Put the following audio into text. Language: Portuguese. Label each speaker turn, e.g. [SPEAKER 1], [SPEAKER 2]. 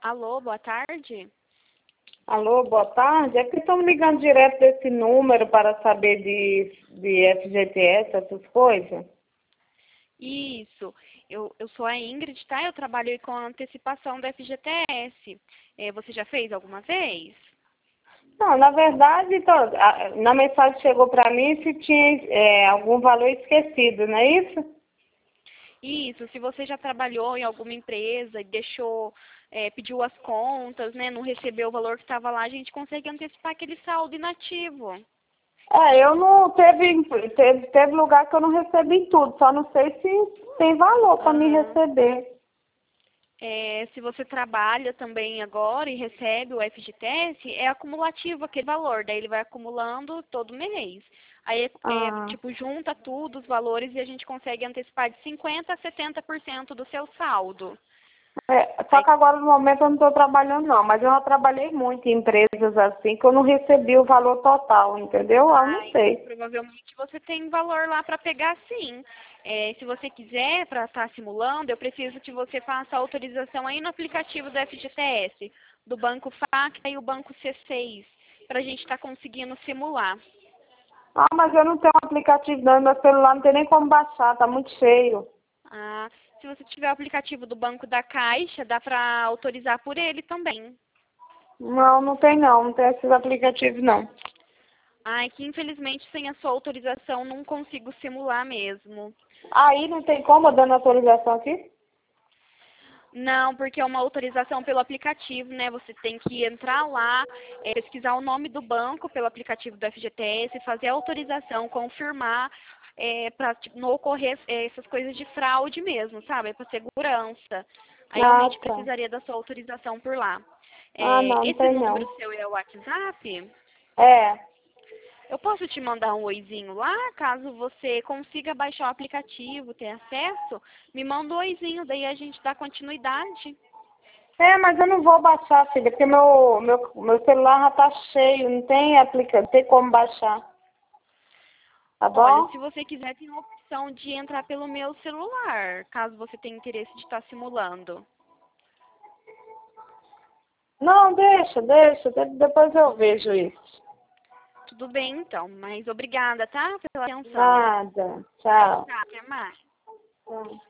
[SPEAKER 1] Alô, boa tarde.
[SPEAKER 2] Alô, boa tarde. É que estão ligando direto desse número para saber de FGTS, essas coisas.
[SPEAKER 1] Isso, eu sou a Ingrid, tá? Eu trabalho com a antecipação do FGTS. Você já fez alguma vez?
[SPEAKER 2] Não, na verdade, então, na mensagem chegou para mim se tinha algum valor esquecido, não é isso?
[SPEAKER 1] Isso, se você já trabalhou em alguma empresa e pediu as contas, né, não recebeu o valor que estava lá, a gente consegue antecipar aquele saldo inativo.
[SPEAKER 2] Eu não teve lugar que eu não recebi tudo, só não sei se tem valor para me
[SPEAKER 1] Aham.
[SPEAKER 2] receber.
[SPEAKER 1] Se você trabalha também agora e recebe o FGTS, é acumulativo aquele valor, daí ele vai acumulando todo mês. Aí,
[SPEAKER 2] Ah.
[SPEAKER 1] tipo, junta tudo, os valores, e a gente consegue antecipar de 50% a 70% do seu saldo.
[SPEAKER 2] Só
[SPEAKER 1] Aí,
[SPEAKER 2] que agora no momento eu não estou trabalhando não, mas eu já trabalhei muito em empresas assim que eu não recebi o valor total, entendeu? Eu não
[SPEAKER 1] então,
[SPEAKER 2] sei.
[SPEAKER 1] provavelmente você tem valor lá para pegar sim. Se você quiser, para estar simulando, eu preciso que você faça a autorização aí no aplicativo do FGTS, do Banco Facta e o Banco C6, para a gente estar conseguindo simular.
[SPEAKER 2] Ah, mas eu não tenho aplicativo não, meu celular não tem nem como baixar, tá muito cheio.
[SPEAKER 1] Ah, se você tiver o aplicativo do Banco da Caixa, dá para autorizar por ele também.
[SPEAKER 2] Não, não tem esses aplicativos não.
[SPEAKER 1] Ai, que infelizmente sem a sua autorização não consigo simular mesmo.
[SPEAKER 2] Aí não tem como eu dando autorização aqui?
[SPEAKER 1] Não, porque é uma autorização pelo aplicativo, né? Você tem que entrar lá, pesquisar o nome do banco pelo aplicativo do FGTS, fazer a autorização, confirmar, para não ocorrer essas coisas de fraude mesmo, sabe? Para segurança. Aí
[SPEAKER 2] Ah,
[SPEAKER 1] realmente
[SPEAKER 2] tá.
[SPEAKER 1] precisaria da sua autorização por lá.
[SPEAKER 2] Ah, não
[SPEAKER 1] Esse
[SPEAKER 2] tem
[SPEAKER 1] número
[SPEAKER 2] não.
[SPEAKER 1] seu é o WhatsApp?
[SPEAKER 2] É,
[SPEAKER 1] Eu posso te mandar um oizinho lá, caso você consiga baixar o aplicativo, ter acesso? Me manda um oizinho, daí a gente dá continuidade.
[SPEAKER 2] mas eu não vou baixar, filha, porque meu celular já tá cheio, não tem como baixar. Tá
[SPEAKER 1] Olha,
[SPEAKER 2] bom?
[SPEAKER 1] se você quiser, tem a opção de entrar pelo meu celular, caso você tenha interesse de estar simulando.
[SPEAKER 2] Não, depois eu vejo isso.
[SPEAKER 1] Tudo bem, então, mas obrigada, tá? Pela atenção.
[SPEAKER 2] Nada. Tchau.
[SPEAKER 1] Tá, até mais.
[SPEAKER 2] Tchau.